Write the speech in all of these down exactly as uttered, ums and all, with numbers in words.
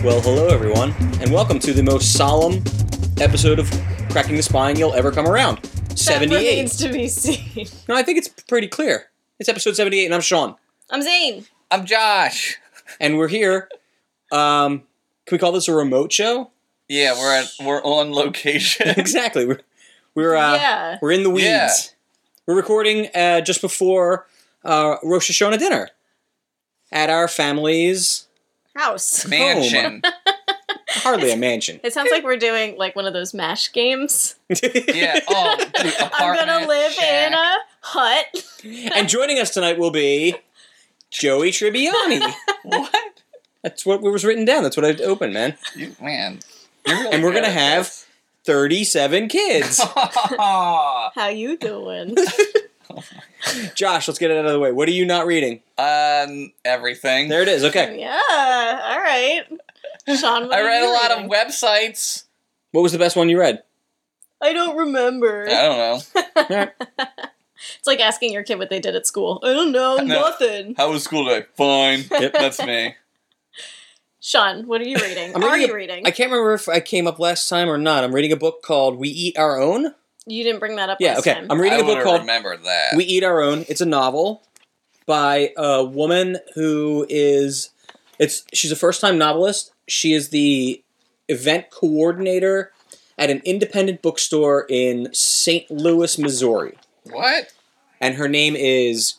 Well, hello everyone, and welcome to the most solemn episode of Cracking the Spine you'll ever come around. That seventy-eight. remains to be seen. No, I think it's pretty clear. It's episode seventy-eight, and I'm Sean. I'm Zane. I'm Josh. And we're here. Um, can we call this a remote show? Yeah, we're at we're on location. Exactly. We're we're uh, Yeah. we're in the weeds. Yeah. We're recording uh, just before uh, Rosh Hashanah dinner at our family's House. Mansion. hardly a mansion. It sounds like we're doing like one of those MASH games. Yeah. Oh, dude, I'm apartment, gonna live shack. in a hut. And joining us tonight will be Joey Tribbiani. What? That's what was written down. That's what I opened, man. You, man. You're really And we're good gonna at have this. thirty-seven kids. How you doing? Josh, let's get it out of the way. What are you not reading? um, everything. There it is. Okay. Yeah. All right. Sean, what I are read you a lot reading? of websites. What was the best one you read? I don't remember. I don't know. It's like asking your kid what they did at school. I don't know. I know. Nothing. How was school today? Fine. Yep. That's me. Sean, what are you reading? I'm are reading you a- reading? I can't remember if I came up last time or not. I'm reading a book called We Eat Our Own. You didn't bring that up Yeah, last okay. time. I'm reading I a book would've called remembered that. We Eat Our Own. It's a novel by a woman who is it's she's a first-time novelist. She is the event coordinator at an independent bookstore in Saint Louis, Missouri. What? And her name is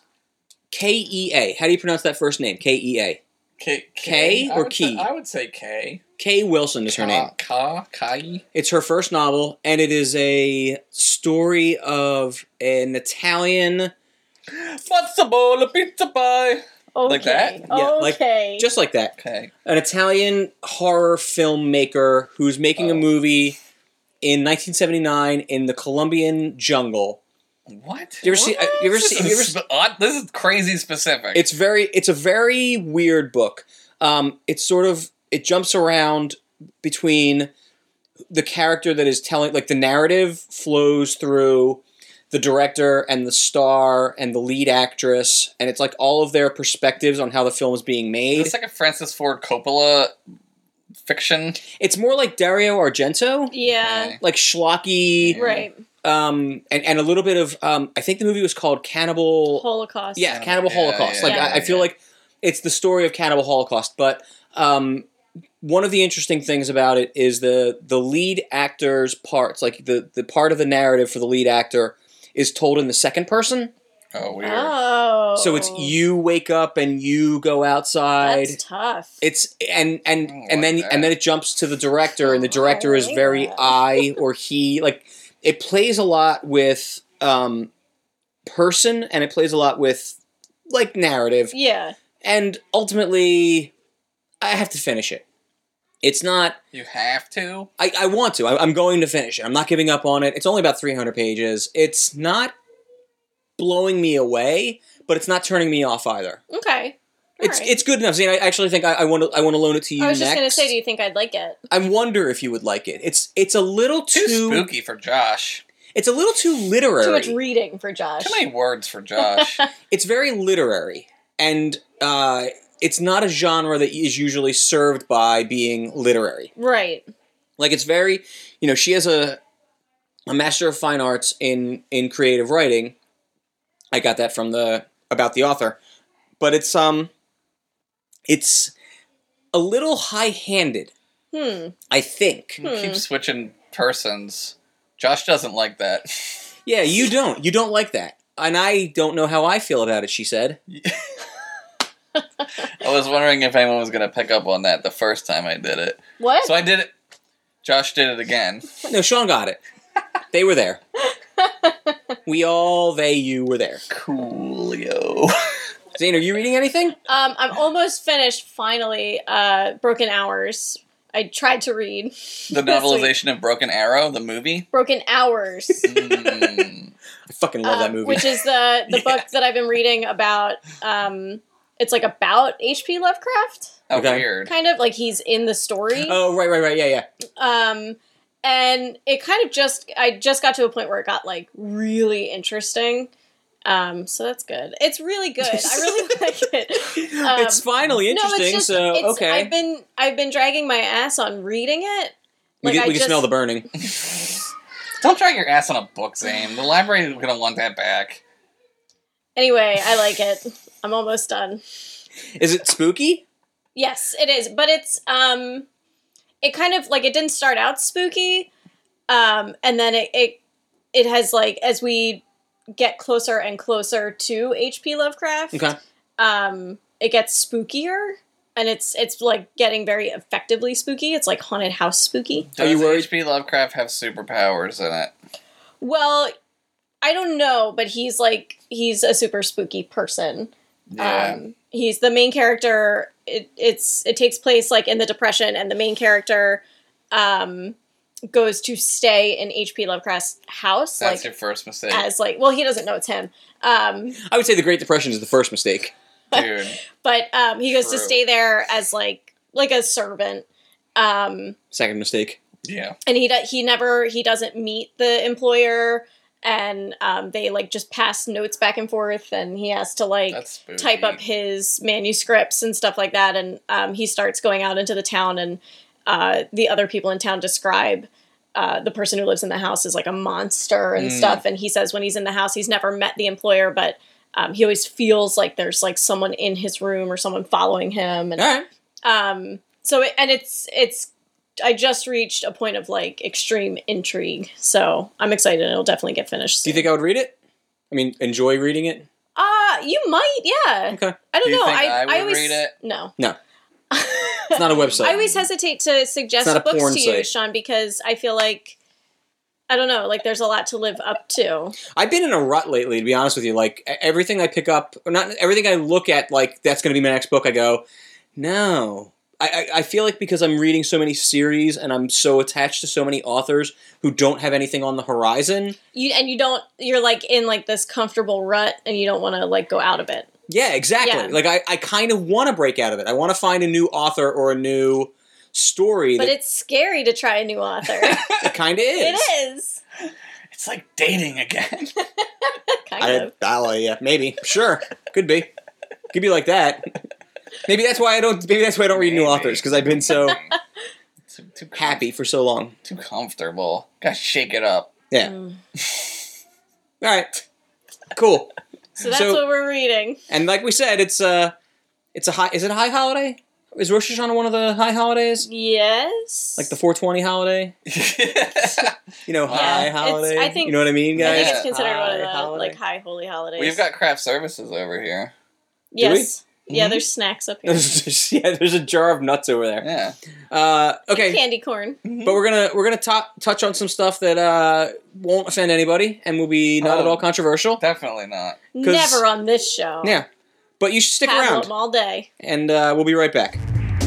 K E A. How do you pronounce that first name? K E A. K, K I or would Key? Say, I would say K. Kay Wilson is her name. Ka, Kai. It's her first novel, and it is a story of an Italian, What's a bowl of pizza pie? Okay. Like that? Yeah, like- Okay. just like that, Okay. an Italian horror filmmaker who's making a Oh. movie in nineteen seventy-nine in the Colombian jungle. What? You ever see? uh, You ever This see? Have you ever is, spe- odd- this is crazy specific. It's very. It's a very weird book. Um, it's sort of. It jumps around between the character that is telling, like the narrative flows through the director and the star and the lead actress, and it's like all of their perspectives on how the film is being Is made. this like a Francis Ford Coppola fiction? It's more like Dario Argento, yeah. Okay. like schlocky, Right. um, and and a little bit of. Um, I think the movie was called Cannibal. Holocaust. Yeah, Cannibal Yeah, Holocaust. yeah, like yeah, I, I feel yeah. like it's the story of Cannibal Holocaust. But um, one of the interesting things about it is the the lead actor's parts, like the the part of the narrative for the lead actor, is told in the second person. Oh, weird. Oh. So it's you wake up and you go outside. That's tough. It's and and I don't and then like that. and then it jumps to the director, and the director is like very that. I or he. Like it plays a lot with um, person, and it plays a lot with like narrative. Yeah. And ultimately, I have to finish it. It's not. You have to? I, I want to. I, I'm going to finish it. I'm not giving up on it. It's only about three hundred pages. It's not blowing me away, but it's not turning me off either. Okay. It's Alright. it's good enough. Zane, I actually think I, I want to I want to loan it to you I was next. just gonna say, do you think I'd like it? I wonder if you would like it. It's it's a little Too too. spooky for Josh. It's a little too literary. Too much reading for Josh. Too many words for Josh. It's very literary, and uh, it's not a genre that is usually served by being literary. Right. Like it's very, you know, she has a a master of fine arts in in creative writing. I got that from the about the author, but it's um, it's a little high-handed, Hmm. I think. You Keep switching persons. Josh doesn't like that. Yeah, you don't. You don't like that, and I don't know how I feel about it. She said. I was wondering if anyone was going to pick up on that the first time I did it. What? So I did it. Josh did it again. No, Sean got it. They were there. We all, they, you were there. Coolio. Zane, are you reading anything? Um, I'm almost finished. Finally, uh, Broken Hours. I tried to read The this week. novelization of Broken Arrow, the movie. Broken Hours. Mm. I fucking love that um, movie. Which is the the Yeah. book that I've been reading about. Um, it's like about H P Lovecraft, Oh, Okay. weird. kind of like he's in the story. Oh, right, right, right. Yeah, yeah. Um, and it kind of just I just got to a point where it got like really interesting. Um, so that's good. It's really good. I really like it. Um, it's finally interesting. No, it's just, so it's, okay, I've been I've been dragging my ass on reading it. we Like can, I we can just, smell the burning. Don't drag your ass on a book, Zane. The library is gonna want that back. Anyway, I like it. I'm almost done. Is it spooky? Yes, it is. But it's um, it kind of like it didn't start out spooky, um, and then it it it has like as we get closer and closer to H P Lovecraft, Okay. um, it gets spookier, and it's it's like getting very effectively spooky. It's like haunted house spooky. Are you Does worried? H P Lovecraft have superpowers in it? Well, I don't know, but he's like he's a super spooky person. Yeah. Um, he's the main character. It, it's it takes place like in the Depression, and the main character um, goes to stay in H P Lovecraft's house. That's like your first mistake. as like well, he doesn't know it's him. Um, I would say the Great Depression is the first mistake. Dude. but um, he goes to True. stay there as like like a servant. Um, Second mistake. Yeah. and he do- he never he doesn't meet the employer, and um, they like just pass notes back and forth, and he has to like That's spooky. type up his manuscripts and stuff like that. And um, he starts going out into the town, and uh, the other people in town describe uh, the person who lives in the house as like a monster and Mm. stuff. And he says when he's in the house, he's never met the employer, but um, he always feels like there's like someone in his room or someone following him. And All right. um, so it, and it's it's I just reached a point of like extreme intrigue, so I'm excited. It'll definitely get finished. Do you think I would read it? I mean, enjoy reading it? Uh, you might, yeah. Okay. I don't Do you know. think I, I would always read it? no. No. It's not a website. I always hesitate to suggest It's not a books porn to you, site. Sean, because I feel like I don't know, like there's a lot to live up to. I've been in a rut lately, to be honest with you. Like, e- everything I pick up, or not everything I look at, like, that's going to be my next book, I go, no. I, I, I feel like because I'm reading so many series and I'm so attached to so many authors who don't have anything on the horizon. You and you don't you're like in like this comfortable rut, and you don't want to like go out of it. Yeah, exactly. Yeah. Like, I, I kind of want to break out of it. I want to find a new author or a new story But that it's scary to try a new author. it kind of is. It is. It's like dating again. kind I, of. I'll, yeah, maybe. Sure. Could be. Could be like that. Maybe that's why I don't. Maybe that's why I don't read new Maybe. authors, because I've been so too, too com- happy for so long. Too comfortable. Gotta shake it up. Yeah. Mm. All right. Cool. So that's So- what we're reading. And like we said, it's a, it's a high. Is it a high holiday? Is Rosh Hashanah one of the high holidays? Yes. Like the four twenty holiday? You know, Yeah, high it's- holiday. I think- you know what I mean, I guys. think it's considered one of the High holiday. like high holy holidays. We've got craft services over here. Do we? yes. Yeah, Mhm. there's snacks up here. There's, yeah, there's a jar of nuts over there. Yeah. Uh, okay, Candy corn. but we're gonna we're gonna to- touch on some stuff that uh, won't offend anybody and will be not at Oh. all controversial. Definitely not. 'Cause- Never on this show. Yeah, but you should stick Paddle around, them all day. and uh, we'll be right back.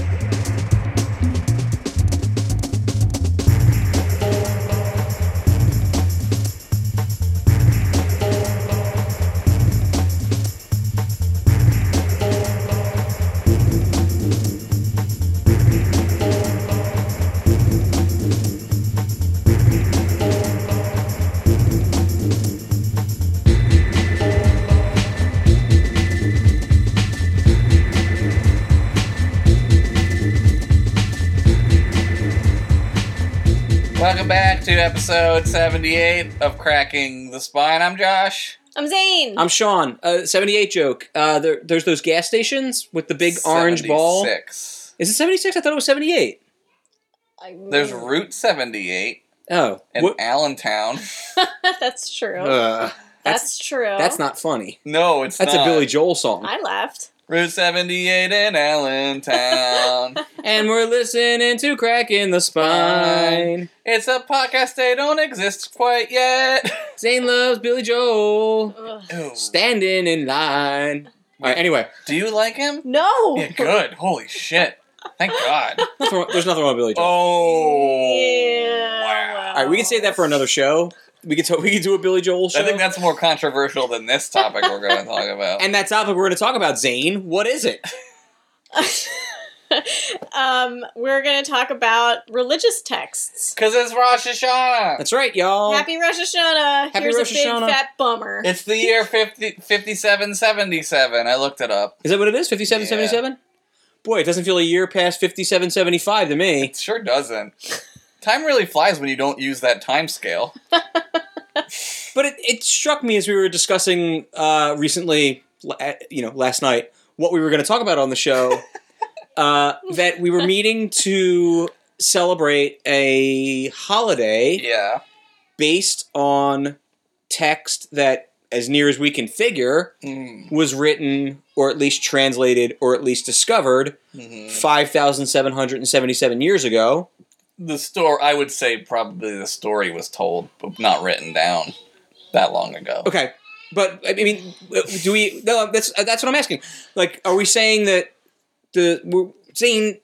Welcome back to episode seventy-eight of Cracking the Spine. I'm Josh. I'm Zane. I'm Sean. Uh, seventy-eight joke. Uh, there, there's those gas stations with the big orange ball. seventy-six. Is it seventy-six? I thought it was seventy-eight. I- There's Route seventy-eight Oh, in what? Allentown. That's true. Uh, that's, that's true. that's not funny. No, it's That's not. a Billy Joel song. I laughed. Route seventy-eight in Allentown. And we're listening to Cracking the Spine. It's a podcast, they don't exist quite yet. Zane loves Billy Joel. Ugh. Ew. Standing in line. All right, anyway. Do you like him? No. Yeah, good. Holy shit. Thank God. Nothing wrong- There's nothing wrong with Billy Joel. Oh. Yeah. Wow. All right, we can save that for another show. We could talk, we could do a Billy Joel show. I think that's more controversial than this topic we're going to talk about. And that topic we're going to talk about, Zane. What is it? um, we're going to talk about religious texts. Because it's Rosh Hashanah. That's right, y'all. Happy Rosh Hashanah. Happy Here's Rosh a big Hashanah. fat bummer. It's the year fifty, fifty-seven seventy-seven. I looked it up. Is that what it is? fifty-seven seventy-seven? Boy, it doesn't feel a year past fifty-seven seventy-five to me. It sure doesn't. Time really flies when you don't use that time scale. But it, it struck me as we were discussing uh, recently, you know, last night, what we were going to talk about on the show, uh, that we were meeting to celebrate a holiday Yeah. based on text that, as near as we can figure, Mm. was written, or at least translated, or at least discovered, Mm-hmm. five thousand seven hundred seventy-seven years ago. The story, I would say probably the story was told, but not written down that long ago. Okay, but I mean, do we? No, that's that's what I'm asking. Like, are we saying that the we're saying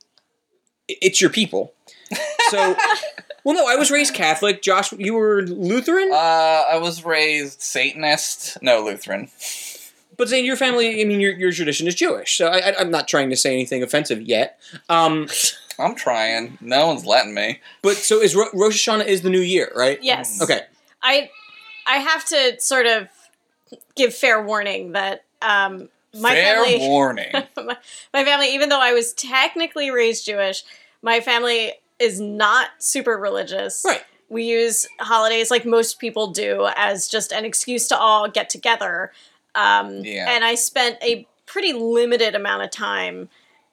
it's your people? So, well, no, I was raised Catholic. Josh, you were Lutheran, Uh, I was raised Satanist. No, Lutheran. but saying your family, I mean, your your tradition is Jewish. So I, I, I'm not trying to say anything offensive yet. Um, I'm trying. No one's letting me. but so is Ro- Rosh Hashanah is the new year, right? Yes. Okay. I I have to sort of give fair warning that um, my Fair family, warning. my, my family, even though I was technically raised Jewish, my family is not super religious. Right. We use holidays like most people do as just an excuse to all get together. Um, Yeah. And I spent a pretty limited amount of time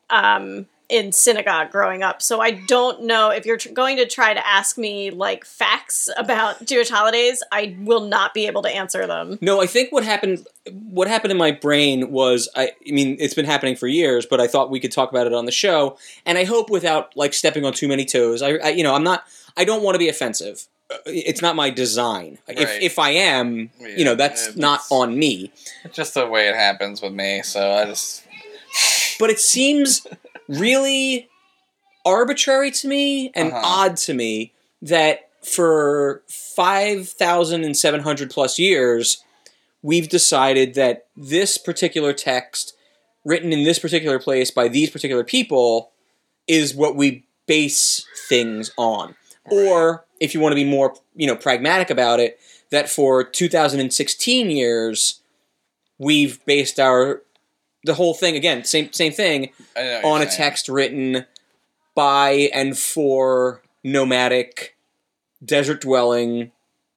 um, in synagogue growing up. So I don't know if you're tr- going to try to ask me like facts about Jewish holidays, I will not be able to answer them. No, I think what happened what happened in my brain was I, I mean it's been happening for years, but I thought we could talk about it on the show, and I hope without like stepping on too many toes. I, I you know I'm not I don't want to be offensive. Uh, It's not my design. If Right. if I am, you know, that's Yeah, not it's- on me. It's just the way it happens with me, so I just... But it seems really arbitrary to me and Uh-huh. odd to me that for five thousand seven hundred plus years, we've decided that this particular text, written in this particular place by these particular people, is what we base things on. Or, if you want to be more, you know, pragmatic about it, that for two thousand sixteen years, we've based our the whole thing again, same same thing, I know what on you're a saying. text written by and for nomadic, desert-dwelling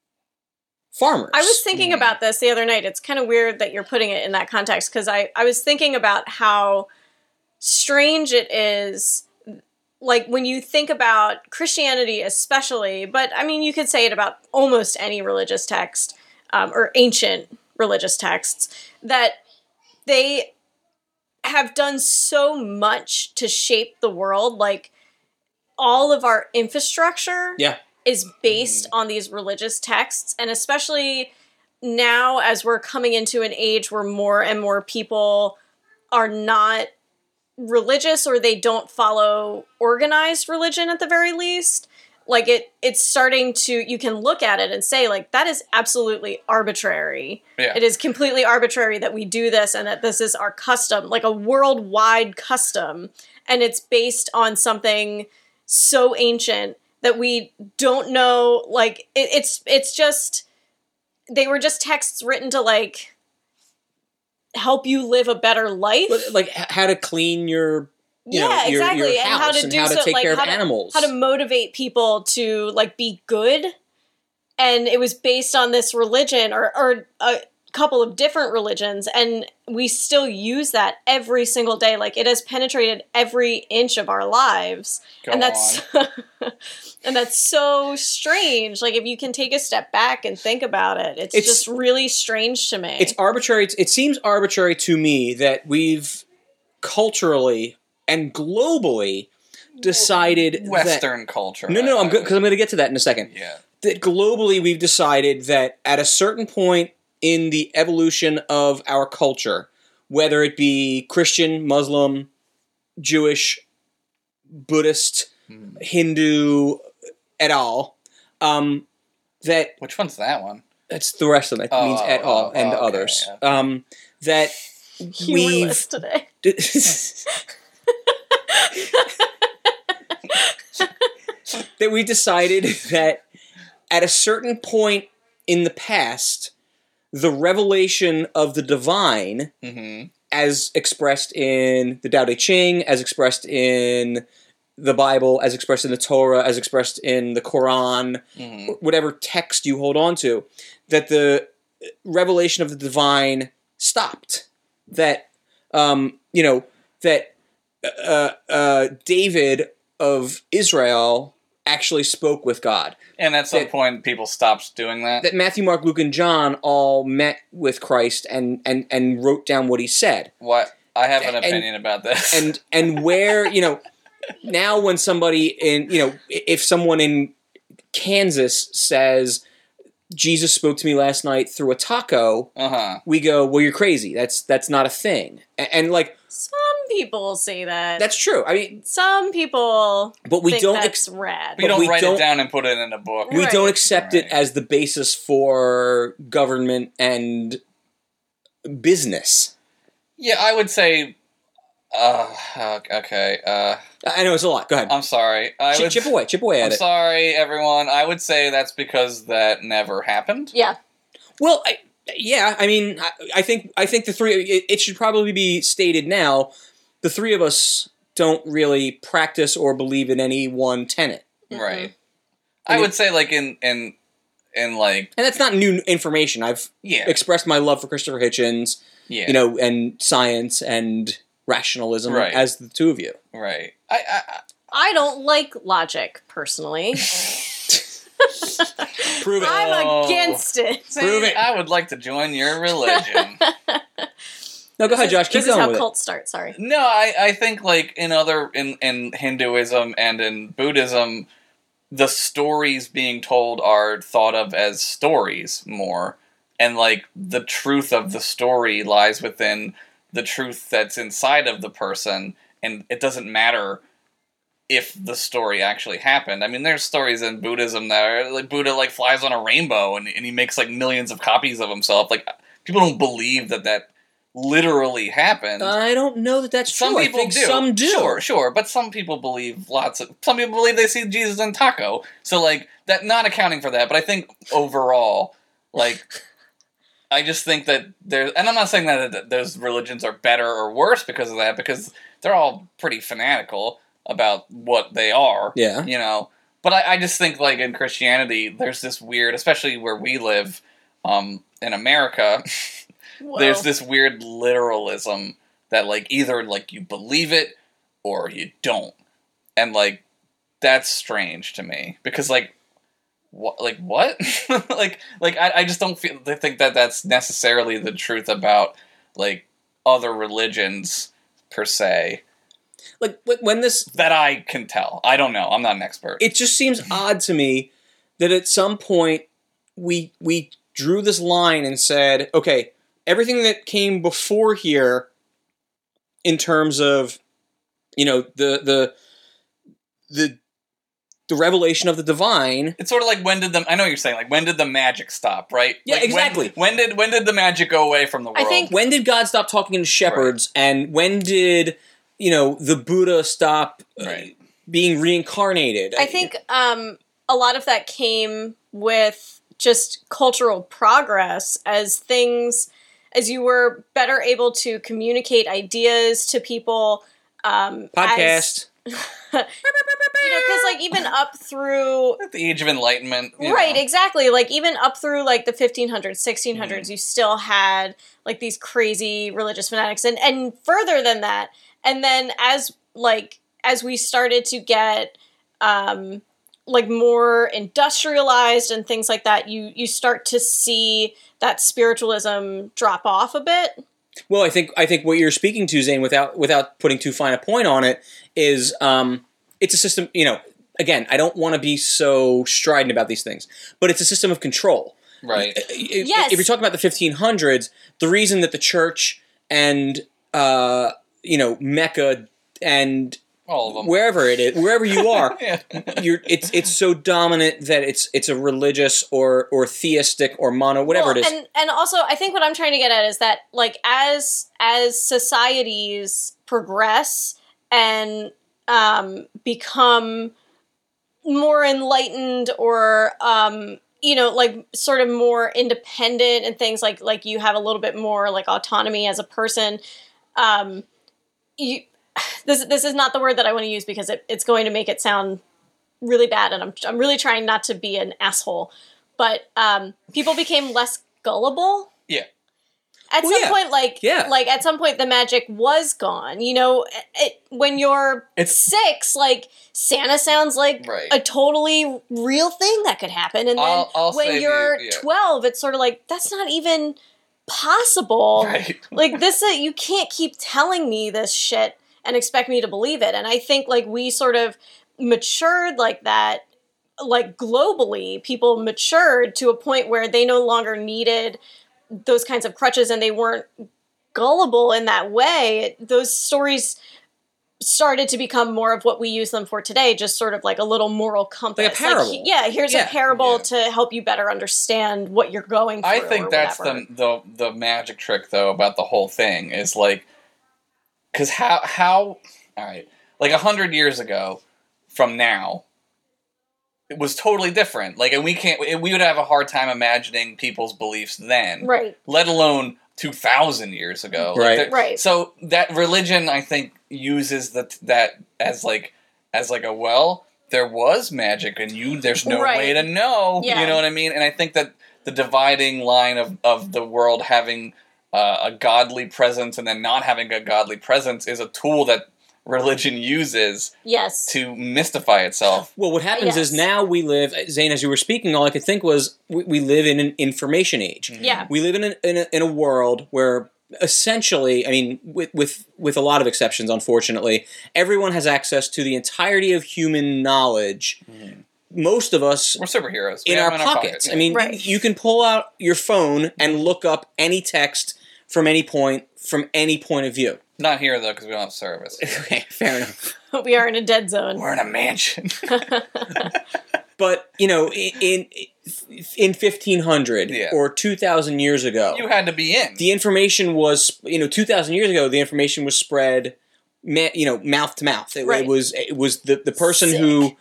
farmers. I was thinking Mhm. about this the other night. It's kind of weird that you're putting it in that context because I, I was thinking about how strange it is, like when you think about Christianity especially, but I mean, you could say it about almost any religious text um, or ancient religious texts, that they have done so much to shape the world. Like all of our infrastructure Yeah. is based on these religious texts, and especially now as we're coming into an age where more and more people are not religious or they don't follow organized religion at the very least, like it it's starting to, you can look at it and say like that is absolutely arbitrary. Yeah. It is completely arbitrary that we do this and that this is our custom, like a worldwide custom, and it's based on something so ancient that we don't know, like it, it's it's just they were just texts written to like help you live a better life. But, like h- how to clean your you yeah, know, your, exactly. your house and how to and do how to so, take like care how of to, animals. how to motivate people to like be good. And it was based on this religion or or a couple of different religions, and we still use that every single day. Like it has penetrated every inch of our lives. Go and that's and that's so strange. Like if you can take a step back and think about it, it's, It's- just really strange to me. It's arbitrary. It seems arbitrary to me that we've culturally and globally decided that Western culture. no, no, I'm good because I'm going to get to that in a second. Yeah. That globally we've decided that at a certain point in the evolution of our culture, whether it be Christian, Muslim, Jewish, Buddhist, Hmm. Hindu, et al., um, that Which one's that one? that's the rest of it. It Oh, means et oh, al. oh, and okay, others. yeah. Um, that humorless we've today. that we decided that at a certain point in the past, the revelation of the divine, Mm-hmm. as expressed in the Tao Te Ching, as expressed in the Bible, as expressed in the Torah, as expressed in the Quran, Mm-hmm. whatever text you hold on to, that the revelation of the divine stopped. That, um, you know, that uh, uh, David of Israel actually spoke with God. And at some That- point, people stopped doing that. That Matthew, Mark, Luke, and John all met with Christ and, and, and wrote down what he said. What? I have an And- opinion about this. And and where, you know, now when somebody in, you know, if someone in Kansas says, Jesus spoke to me last night through a taco, uh-huh. we go, well, you're crazy. That's that's not a thing. And, and like, Some people say that. that's true. I mean, Some people but we think don't that's ex- rad. We don't we write don't- it down and put it in a book. we Right. don't accept it Right. as the basis for government and business. Yeah, I would say... Uh, okay. Uh, I know it's a lot. Go ahead. I'm sorry. I chip, would, chip away. Chip away at I'm it. sorry, everyone. I would say that's because that never happened. Yeah. Well, I, yeah, I mean, I, I think I think the three. It, it should probably be stated now. The three of us don't really practice or believe in any one tenet, Right. I I mean- would say, like, in, in, in like, and that's not new information. I've yeah. expressed my love for Christopher Hitchens, yeah. you know, and science and rationalism, Right. as the two of you. Right. I, I, I don't like logic, personally. Prove it. I'm Oh. against it. See, Prove it. I would like to join your religion. No, go ahead, Josh. Keep This is going how with cults start, sorry. No, I, I think like in other in, in Hinduism and in Buddhism, the stories being told are thought of as stories more. And like the truth of the story lies within the truth that's inside of the person, and it doesn't matter if the story actually happened. I mean, there's stories in Buddhism that are like Buddha like flies on a rainbow and, and he makes like millions of copies of himself. Like people don't believe that that literally happened. it. I don't know that that's Some true. people I think do. some do. Sure, sure. But some people believe lots of... Some people believe they see Jesus in taco. So, like, that not accounting for that. But I think overall, like... I just think that there... And I'm not saying that, that those religions are better or worse because of that. Because they're all pretty fanatical about what they are. Yeah. You know? But I, I just think, like, in Christianity, there's this weird... Especially where we live um, in America... Whoa. There's this weird literalism that, like, either, like, you believe it or you don't. And, like, that's strange to me. Because, like, what? Like, what? like, like I, I just don't feel, I think that that's necessarily the truth about, like, other religions, per se. Like, wh- when this... That I can tell. I don't know. I'm not an expert. It just seems odd to me that at some point we we drew this line and said, okay, everything that came before here in terms of, you know, the the the the revelation of the divine. It's sort of like when did the I know what you're saying, like when did the magic stop, right? Yeah, Like, exactly. When, when did when did the magic go away from the I world? think- When did God stop talking to shepherds, and when did, you know, the Buddha stop uh, Right. being reincarnated? I think um, a lot of that came with just cultural progress as things, as you were better able to communicate ideas to people. Um, podcast. As, you know, because like even up through At the Age of Enlightenment. you right, know. exactly. Like even up through like the fifteen hundreds, sixteen hundreds, Mm-hmm. you still had like these crazy religious fanatics, and and further than that. And then as like as we started to get um like more industrialized and things like that, you you start to see that spiritualism drop off a bit. Well, I think I think what you're speaking to, Zane, without without putting too fine a point on it, is um, it's a system. You know, again, I don't want to be so strident about these things, but it's a system of control. Right. If, Yes. if you're talking about the fifteen hundreds, the reason that the church and uh, you know Mecca and All of them. wherever it is, wherever you are, yeah. you're it's it's so dominant that it's it's a religious or or theistic or mono whatever Well, it is. And and also I think what I'm trying to get at is that like as as societies progress and um, become more enlightened or, um, you know, like sort of more independent and things like, like you have a little bit more like autonomy as a person. Um, you, this, this is not the word that I want to use because it, it's going to make it sound really bad. And I'm, I'm really trying not to be an asshole, but, um, people became less gullible. Yeah. At Well, some yeah. point, like, Yeah. like at some point, the magic was gone. You know, it, when you're It's- six, like Santa sounds like Right. a totally real thing that could happen, and then I'll- I'll when say the- you're yeah. twelve, it's sort of like that's not even possible. Right. Like this, uh, you can't keep telling me this shit and expect me to believe it. And I think like we sort of matured like that, like globally, people matured to a point where they no longer needed those kinds of crutches and they weren't gullible in that way. Those stories started to become more of what we use them for today, just sort of like a little moral compass. Like a parable. he- yeah, here's Yeah. a parable Yeah. to help you better understand what you're going through. I think or that's whatever. the, the the magic trick though about the whole thing is like, because how how all right, like a hundred years ago from now, it was totally different. Like, and we can't we would have a hard time imagining people's beliefs then, Right. let alone two thousand years ago. Right. Like, Right. So that religion, I think, uses the that as like as like a well, there was magic, and you there's no Right. way to know. Yeah. You know what I mean? And I think that the dividing line of of the world having uh, a godly presence and then not having a godly presence is a tool that religion uses Yes. to mystify itself. Well, what happens Yes. is now we live, Zane, as you were speaking, all I could think was we, we live in an information age. Yeah. We live in a, in a in a world where essentially, I mean, with with with a lot of exceptions, unfortunately, everyone has access to the entirety of human knowledge. Most of us We're superheroes. We in have our them pockets. pocket, I mean, Right. you can pull out your phone and look up any text from any point from any point of view. not here though because we don't have service. Okay, fair enough. We are in a dead zone. We're in a mansion. But you know, in in, in fifteen hundred Yeah. or two thousand years ago, You had to be in. the information was, you know, two thousand years ago, the information was spread, ma- you know, mouth to mouth. It, Right. it was it was the, the person Sick. who.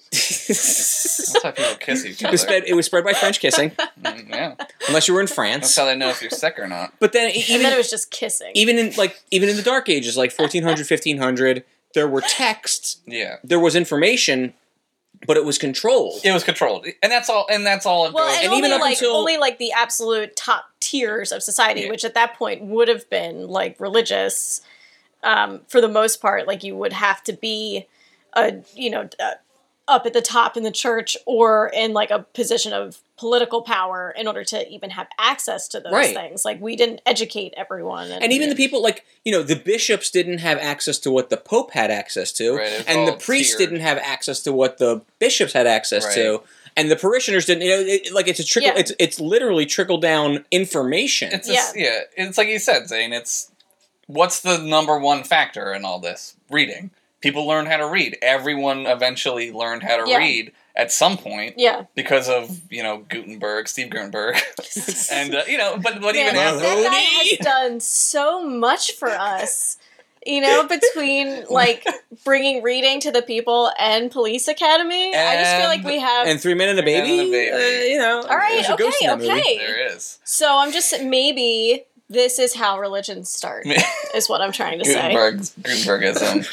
That's how people kiss each it, was other. spread, it was spread by French kissing, Mm, yeah, unless you were in that's France. how they know if you're sick or not. But then And even then it was just kissing. even in like even in the Dark Ages, like fourteen hundred, fifteen hundred, there were texts, Yeah, there was information, but it was controlled. it was controlled, and that's all. And that's all it Well, goes. and, And only even up like until- only like the absolute top tiers of society, Yeah. which at that point would have been like religious, um, for the most part. Like you would have to be, a you know, uh, up at the top in the church or in like a position of political power in order to even have access to those Right. things. Like we didn't educate everyone, and, And even the people, like, you know, the bishops didn't have access to what the Pope had access to. Right, it's and the all priests tiered. didn't have access to what the bishops had access Right. to. And the parishioners didn't, you know, it, like, it's a trickle, Yeah. it's it's literally trickle down information. It's Yeah. a, yeah, it's like you said, Zane. It's what's the number one factor in all this? Reading. People learned how to read. Everyone eventually learned how to Yeah. read at some point yeah. because of you know Gutenberg, Steve Gutenberg, and uh, you know, but but Man, even that, after that guy Mahoney. has done so much for us. You know, between like bringing reading to the people and Police Academy, I just feel like And- we have. And Three Men and a Three Men Baby, and a Baby. Uh, you know. All right, there's a ghost okay, in that movie. okay. there is So I'm just maybe this is how religions start. Is what I'm trying to say. Gutenberg's Gutenbergism.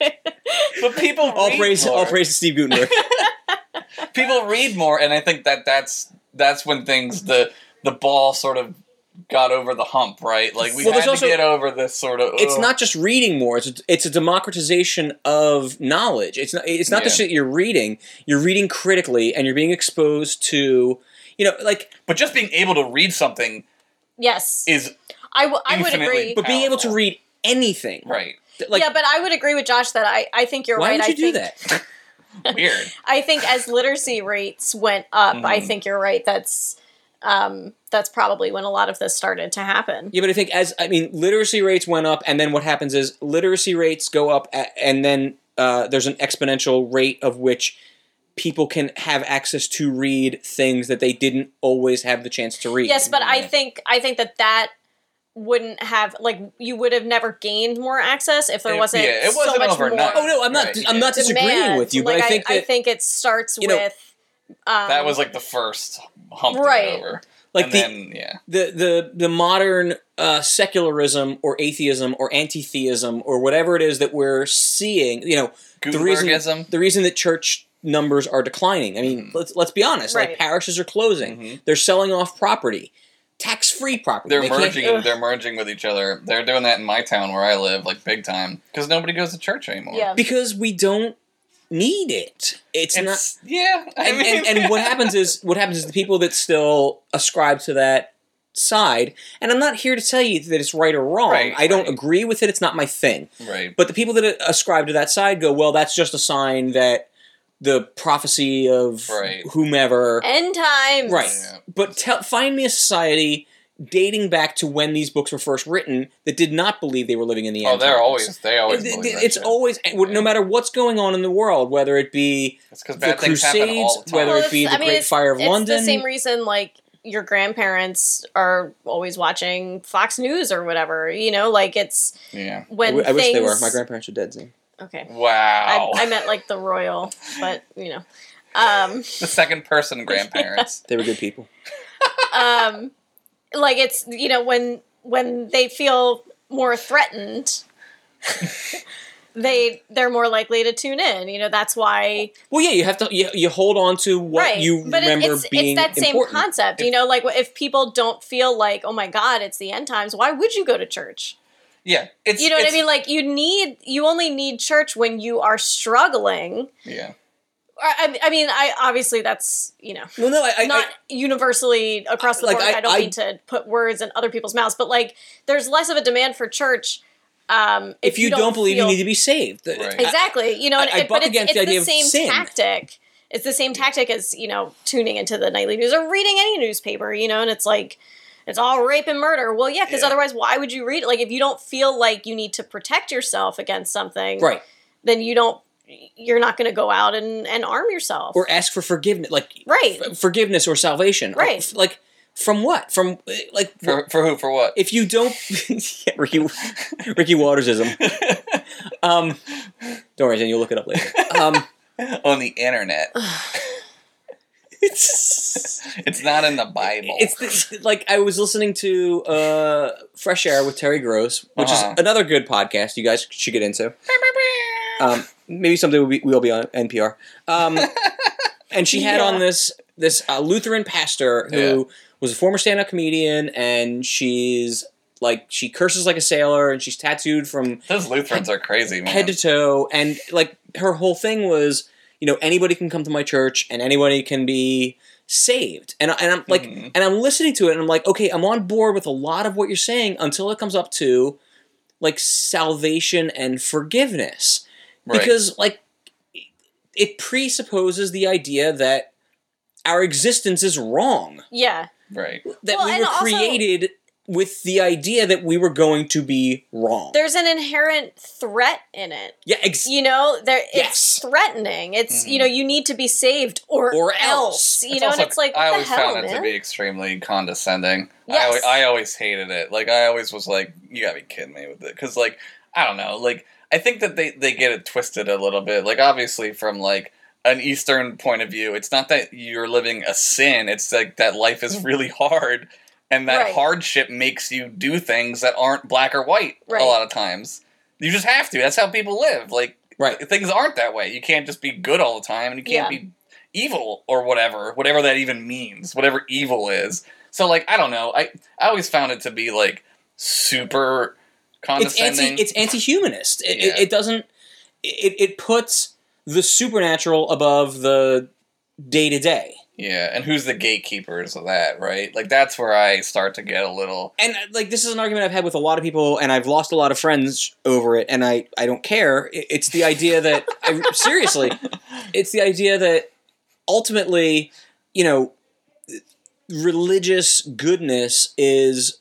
But people All read praise, more. all praise to Steve Gutenberg. People read more, and I think that that's that's when things the the ball sort of got over the hump, right? Like we Well, there's had also- to get over this sort of. It's ugh. not just reading more; it's a, it's a democratization of knowledge. It's not it's not the Yeah. shit you're reading. You're reading critically, and you're being exposed to, you know, like. But just being able to read something Yes, is I, w- I would infinitely agree. But being able to Powerful. read anything, right. like, yeah, but I would agree with Josh that I, I think you're why right. would you I do think, that? Weird. I think as literacy rates went up, I Mhm. think you're right. That's um, that's probably when a lot of this started to happen. Yeah, but I think as I mean, literacy rates went up, and then what happens is literacy rates go up, a- and then uh, there's an exponential rate of which people can have access to read things that they didn't always have the chance to read. Yes, but I Yeah. think I think that that wouldn't have like you would have never gained more access if there It- wasn't yeah, it so wasn't much overnight. more Oh no, I'm not. Right, I'm yeah. not disagreeing demand. with you, like, but I think that I think it starts you know, with um, That was like the first hump to Right. get over. like and the, then, yeah. the the the modern uh, secularism or atheism or anti-theism or whatever it is that we're seeing. You know, the reason Gutenbergism. the reason that church numbers are declining. I mean, Mhm. let's let's be honest. Like Right. parishes are closing. Mhm. They're selling off property, tax-free property. They're They can't- merging. Ugh. They're merging with each other. They're doing that in my town where I live, like big time, because nobody goes to church anymore. yeah. because we don't need it. It's, not. It's yeah. I And, mean, and, and what happens is what happens is the people that still ascribe to that side. And I'm not here to tell you that it's right or wrong. Right, I don't right. agree with it. It's not my thing. right. But the people that ascribe to that side go, well, that's just a sign that the prophecy of Right. whomever. End times. Right. Yeah. But tell, find me a society dating back to when these books were first written that did not believe they were living in the Oh, end they're times. always. They always. It- believe it- that it's shit. always no matter what's going on in the world, whether it be It's because the bad things happen all Crusades, the time. whether Well, it be it's- the I mean, Great it's- Fire of it's London. the same reason, like, your grandparents are always watching Fox News or whatever. You know, like, it's yeah. I, when w- I wish they were. things- My grandparents are dead. Zane. Okay. Wow. I, I meant, like, the royal, but, you know. Um, the second person grandparents. They were good people. um, like, it's, you know, when when they feel more threatened... They they're more likely to tune in. You know, that's why. Well, yeah, you have to you, you hold on to what right. you but it- remember it's, being it's that same important. concept. You know, like if people don't feel like, oh my God, it's the end times. Why would you go to church? Yeah. It's. You know what I it's- mean? Like you need you only need church when you are struggling. Yeah. I, I mean, I obviously that's you know Well, no, I, I, not I universally across the Like, board. I- I, don't I- mean to put words in other people's mouths, but like there's less of a demand for church. Um, if, you, don't, believe feel- you need to be saved, Right. exactly, you know, and I- I it, buck but it's, against it's the the, idea of same sin. tactic. It's the same tactic as you know tuning into the nightly news or reading any newspaper, you know, and it's like it's all rape and murder. Well, yeah, because Yeah. otherwise, why would you read it? Like, if you don't feel like you need to protect yourself against something, right? then you don't. You're not going to go out and, and arm yourself, Or ask for forgiveness, like right? f- forgiveness or salvation, Right. Or f- like from what? From uh, like For, for who? For what? if you don't, yeah, Ricky Ricky Watersism. Um, don't worry, Jen, you'll look it up later. Um, On the internet. it's It's not in the Bible. it's the, like I was listening to uh, Fresh Air with Terry Gross, which Uh-huh. is another good podcast you guys should get into. Um, maybe someday we'll be, we'll be on N P R. Um, and she had Yeah. on this this uh, Lutheran pastor who Yeah. was a former stand-up comedian, and she's like she curses like a sailor, and she's tattooed from Those Lutherans are crazy, man. head to toe, and like her whole thing was, you know, anybody can come to my church, and anybody can be saved, and and I'm like, Mhm. and I'm listening to it, and I'm like, okay, I'm on board with a lot of what you're saying until it comes up to like salvation and forgiveness. Right. Because, like, it presupposes the idea that our existence is wrong. Yeah, Right. That Well, we and were also- created with the idea that we were going to be wrong. there's an inherent threat in it. yeah, ex- You know, there it's Yes. threatening. It's Mhm. you know, you need to be saved or Or else. else. You know, also, and it's like what I the always hell, found it man? to be extremely condescending. I, Yes. always, I always hated it. Like I always was like, you gotta be kidding me with it, because like I don't know. Like I think that they they get it twisted a little bit. Like obviously from like an Eastern point of view, it's not that you're living a sin. It's like that life is really hard, and that Right. hardship makes you do things that aren't black or white Right. a lot of times. You just have to. That's how people live. Like right. things aren't that way. You can't just be good all the time, and you can't Yeah. be evil or whatever, whatever that even means, whatever evil is. So, like, I don't know. I I always found it to be like super It's condescending. anti. It's anti-humanist. It, it, Yeah. it doesn't. It it puts the supernatural above the day to day. yeah, and who's the gatekeepers of that, right? Like, that's where I start to get a little. And uh, like this is an argument I've had with a lot of people, and I've lost a lot of friends over it, and I, I don't care. It- It's the idea that I, seriously, it's the idea that ultimately, you know, religious goodness is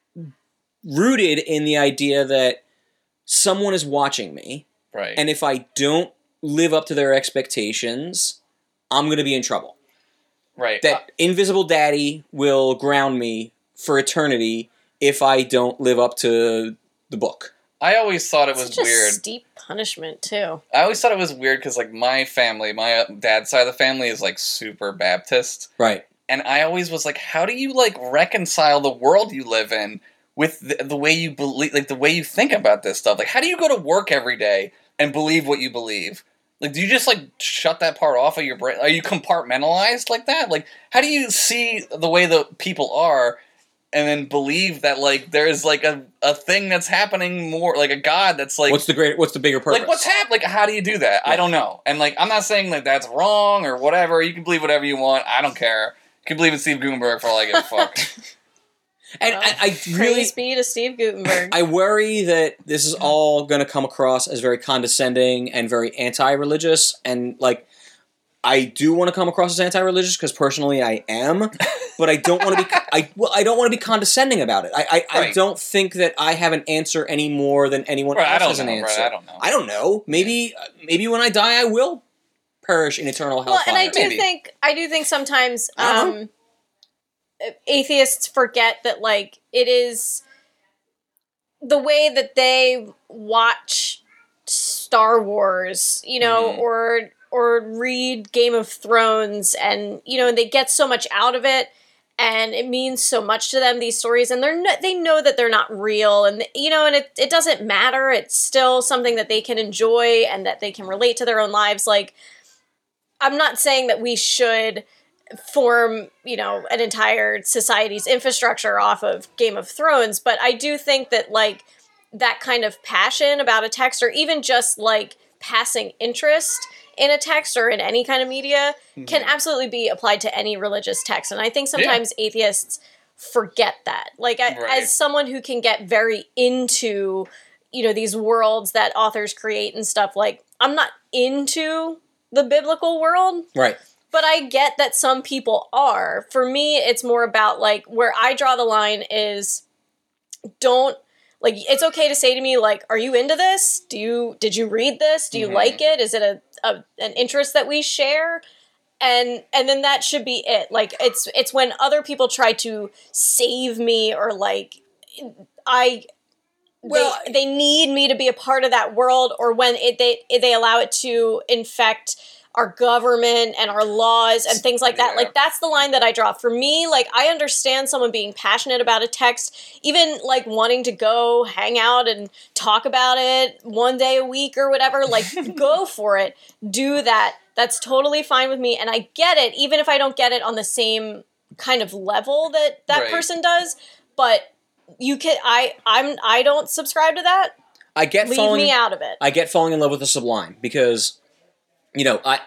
rooted in the idea that someone is watching me, Right. and if I don't live up to their expectations, I'm going to be in trouble. right. That invisible daddy will ground me for eternity if I don't live up to the book. I always thought it was Such a weird. steep punishment too. I always thought it was weird because, like, my family, my uh, dad's side of the family is, like, super Baptist. Right. And I always was like, how do you, like, reconcile the world you live in with the, the way you believe, like, the way you think about this stuff? Like, how do you go to work every day and believe what you believe? Like, do you just, like, shut that part off of your brain? Are you compartmentalized like that? Like, how do you see the way the people are and then believe that, like, there's, like, a, a thing that's happening more, like, a God that's, like... What's the great? What's the bigger purpose? Like, what's happening? Like, how do you do that? Yeah. I don't know. And, like, I'm not saying that that's wrong or whatever. You can believe whatever you want. I don't care. You can believe in Steve Gutenberg for all I give a fuck. And Well, I, I really... Praise be to Steve Gutenberg. I worry that this is all going to come across as very condescending and very anti-religious, and, like, I do want to come across as anti-religious because personally I am, but I don't want to be. I well, I don't want to be condescending about it. I I, I Right. don't think that I have an answer any more than anyone Right, I else don't has an know, answer. right, I don't know. I don't know. Maybe maybe when I die, I will perish in eternal hellfire. Well, and I do Maybe. think I do think sometimes I don't um, atheists forget that, like, it is the way that they watch Star Wars, you know, Mhm. or or read Game of Thrones, and, you know, they get so much out of it, and it means so much to them, these stories, and they're no, they know that they're not real, and, you know, and it, it doesn't matter. It's still something that they can enjoy and that they can relate to their own lives. Like, I'm not saying that we should form, you know, an entire society's infrastructure off of Game of Thrones, but I do think that, like, that kind of passion about a text, or even just, like, passing interest in a text or in any kind of media, can absolutely be applied to any religious text. And I think sometimes atheists forget that. Like, I, Right. as someone who can get very into, you know, these worlds that authors create and stuff, like, I'm not into the biblical world, right. but I get that some people are. For me, it's more about, like, where I draw the line is, don't, like, it's okay to say to me, like, are you into this? Do you, did you read this? Do you Mhm. like it? Is it a, a an interest that we share? And and then that should be it. Like, it's it's when other people try to save me, or, like, I Well, they, they need me to be a part of that world, or when it they they allow it to infect our government and our laws and things like that. Yeah. Like, that's the line that I draw. For me, like, I understand someone being passionate about a text, even, like, wanting to go hang out and talk about it one day a week or whatever. Like, go for it. Do that. That's totally fine with me. And I get it, even if I don't get it on the same kind of level that that Right. person does. But you can, I, I'm, I don't subscribe to that. I get Leave falling. me out of it. I get falling in love with the sublime because, you know, I,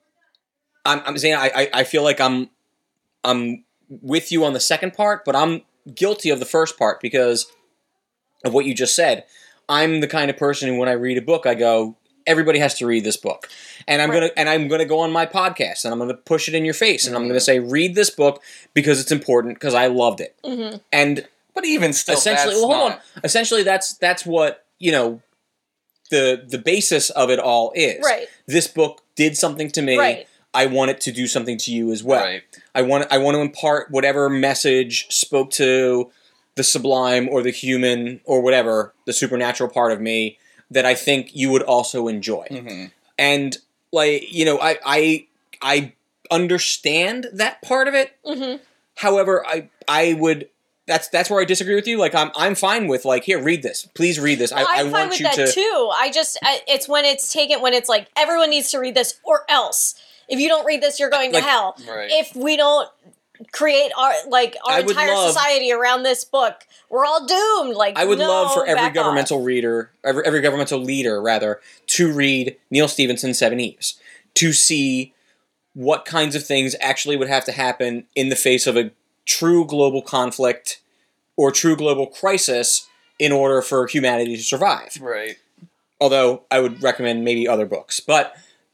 I'm, I'm saying I, I, I feel like I'm, I'm with you on the second part, but I'm guilty of the first part because of what you just said. I'm the kind of person who, when I read a book, I go, everybody has to read this book, and I'm Right. gonna and I'm gonna go on my podcast and I'm gonna push it in your face, and I'm gonna say, read this book because it's important because I loved it, Mm-hmm. and But even still, essentially, that's well, hold not... on. Essentially, that's that's what, you know, the the basis of it all is. Right. This book did something to me. Right. I want it to do something to you as well. Right. I want I want to impart whatever message spoke to the sublime or the human or whatever, the supernatural part of me, that I think you would also enjoy. Mm-hmm. And, like, you know, I I I understand that part of it. Mm-hmm. However, I I would that's that's where I disagree with you. Like, I'm I'm fine with, like, here, read this. Please read this. Well, I, I I'm fine want with you that to too. I just I, it's when it's taken when it's like everyone needs to read this or else. If you don't read this, you're going Like- to hell. Right. If we don't create our like our I would entire love- society around this book, we're all doomed. Like, I would no, love for every back governmental off. reader, every, every governmental leader, rather, to read Neil Stephenson's Seven Eves, to see what kinds of things actually would have to happen in the face of a true global conflict or true global crisis in order for humanity to survive. Right. Although I would recommend maybe other books, but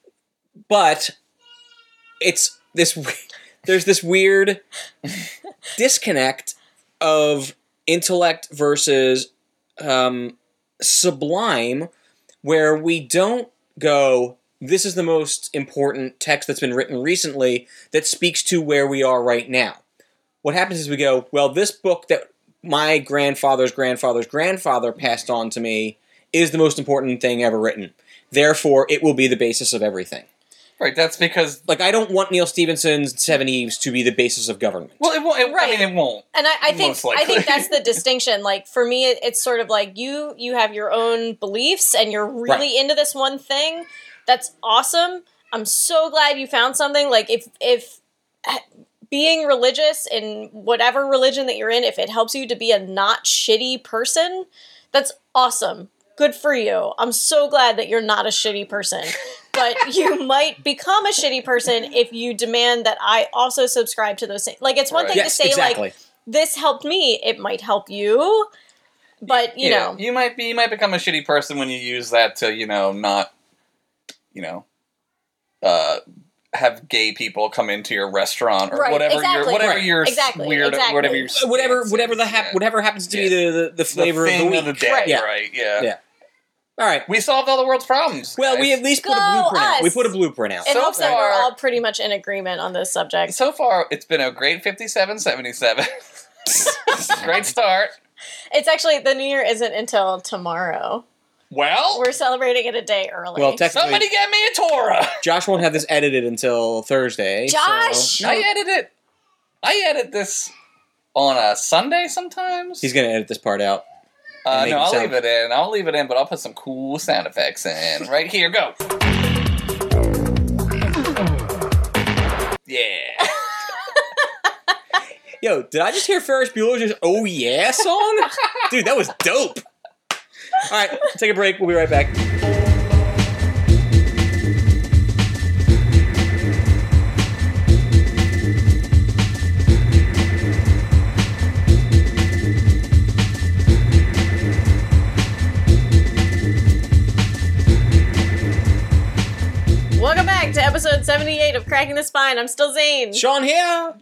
but it's this. There's this weird disconnect of intellect versus um, sublime, where we don't go, this is the most important text that's been written recently that speaks to where we are right now. What happens is we go, well, this book that my grandfather's grandfather's grandfather passed on to me is the most important thing ever written. Therefore, it will be the basis of everything. Right, that's because... Like, I don't want Neil Stephenson's Seven Eves to be the basis of government. Well, it won't. It, Right. I mean, it won't. And I, I think Most likely. I think that's the distinction. Like for me, it, it's sort of like you you have your own beliefs and you're really Right. into this one thing. That's awesome. I'm so glad you found something. Like if if being religious in whatever religion that you're in, if it helps you to be a not shitty person, that's awesome. Good for you. I'm so glad that you're not a shitty person. But you might become a shitty person if you demand that I also subscribe to those things. Like, it's one Right. thing Yes, to say, exactly. like, this helped me. It might help you. But, you yeah, know. you might be. You might become a shitty person when you use that to, you know, not, you know, uh, have gay people come into your restaurant or Right, whatever exactly. your whatever Right. your Exactly, weird exactly. whatever your whatever, stance whatever is, the hap- yeah. whatever happens to Yeah. be the, the, the flavor the of thing the of week. the day, Right. Yeah. right? Yeah. Yeah. All right. We solved all the world's problems. Well, guys. we at least put a Go blueprint out. us! We put a blueprint out. In So hopes that we're far- all pretty much in agreement on this subject. So far, it's been a great fifty-seven seventy-seven. Great start. It's actually, the new year isn't until tomorrow. Well, We're celebrating it a day early. Well, technically, somebody get me a Torah. Josh won't have this edited until Thursday. Josh! so- I edit it. I edit this on a Sunday sometimes. He's going to edit this part out. Uh, make no, it I'll sound- leave it in. I'll leave it in, but I'll put some cool sound effects in. Right here, go. Yeah. Yo, did I just hear Ferris Bueller's just "Oh Yeah" song? Dude, that was dope. All right, take a break. We'll be right back. Welcome back to episode seventy-eight of Cracking the Spine. I'm still Zane. Sean here.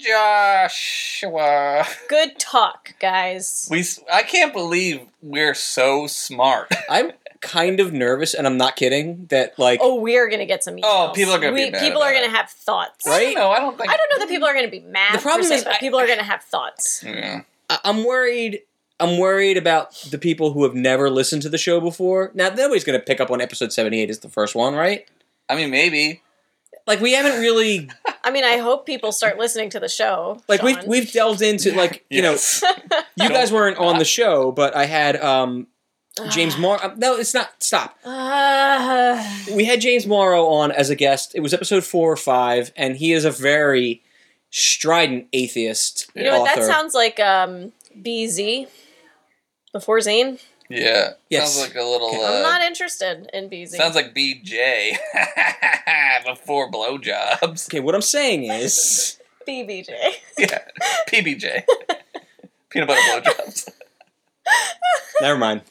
Joshua. Good talk, guys. We. s- I can't believe we're so smart. I'm kind of nervous, and I'm not kidding, that, like, Oh, we're gonna get some emails. Oh, people are gonna be we, mad People are about gonna it. have thoughts. Right? No, I don't think. I don't know that people are gonna be mad. The problem per se, is but I- people are gonna have thoughts. Yeah. I- I'm worried. I'm worried about the people who have never listened to the show before. Now, nobody's going to pick up on episode seventy-eight as the first one, right? I mean, maybe. Like, we haven't really... I mean, I hope people start listening to the show. Like, we've, Sean. we've delved into, like, you Yes. know... You guys weren't on the show, but I had um, James Morrow... No, it's not... Stop. Uh, We had James Morrow on as a guest. It was episode four or five, and he is a very strident atheist you know what? author. That sounds like um, B Z. Before Zane. Yeah. Yes. Sounds like a little. Okay. Uh, I'm not interested in B Z. Sounds like B J before blowjobs. Okay, what I'm saying is... B B J. Yeah, P B J. Peanut butter blowjobs. Never mind.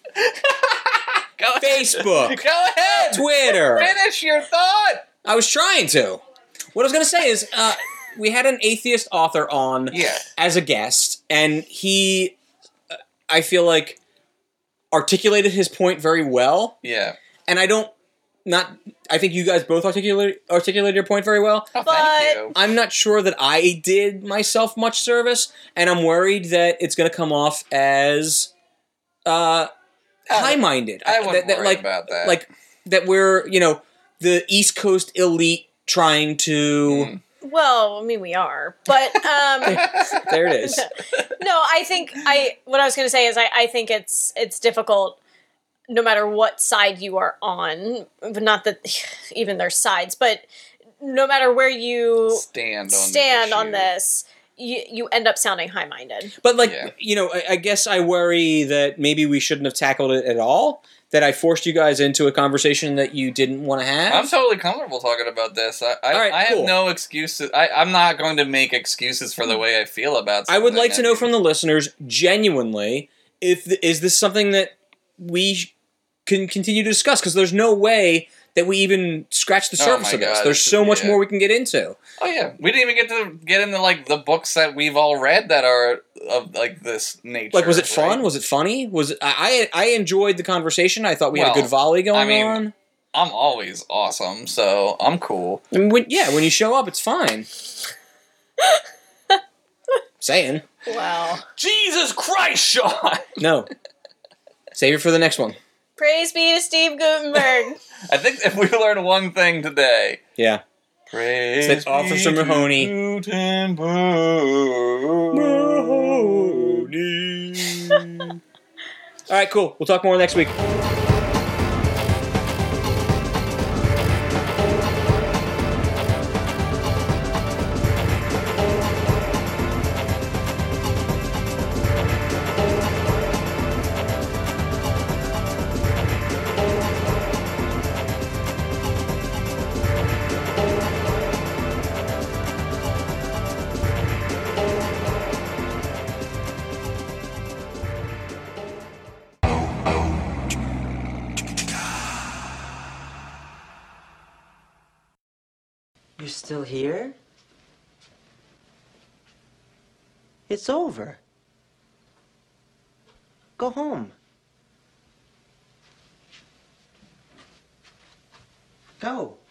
Go ahead. Facebook. Go ahead. Twitter. Finish your thought. I was trying to. What I was going to say is, uh, we had an atheist author on Yeah. as a guest, and he, uh, I feel like, articulated his point very well. Yeah. And I don't, not, I think you guys both articulate, articulated your point very well. Oh, But- thank you. I'm not sure that I did myself much service, and I'm worried that it's going to come off as uh, high-minded. I wouldn't That- that, worry like, about that. Like, that we're, you know, the East Coast elite trying to... Mm. Well, I mean, we are, but um, There it is. no, I think I. What I was going to say is, I, I think it's it's difficult, no matter what side you are on. Not that even there's sides, but no matter where you Stand on stand the on issue. this, you you end up sounding high-minded. But, like, Yeah. you know, I, I guess I worry that maybe we shouldn't have tackled it at all, that I forced you guys into a conversation that you didn't want to have. I'm totally comfortable talking about this. I, I, All right, I have cool. no excuses. I, I'm not going to make excuses for the way I feel about I something. would like to know mean, from the listeners, genuinely, if th- is this something that we sh- can continue to discuss? Because there's no way that we even scratch the Oh surface my of this. God, There's this is- so much yeah. more we can get into. Oh yeah, we didn't even get to get into like the books that we've all read that are of like this nature. Like, was it fun? right? Was it funny? Was it, I I I enjoyed the conversation. I thought we had a Well, good volley going I mean- on. I'm always awesome, so I'm cool. I mean, when, yeah, when you show up, it's fine. Saying. Wow. Jesus Christ, Sean! No. Save it for the next one. Praise be to Steve Gutenberg. I think if we learned one thing today, Yeah. praise It's like Officer be to Mahoney. Gutenberg. All right, cool. We'll talk more next week. You're still here? It's over. Go home. Go.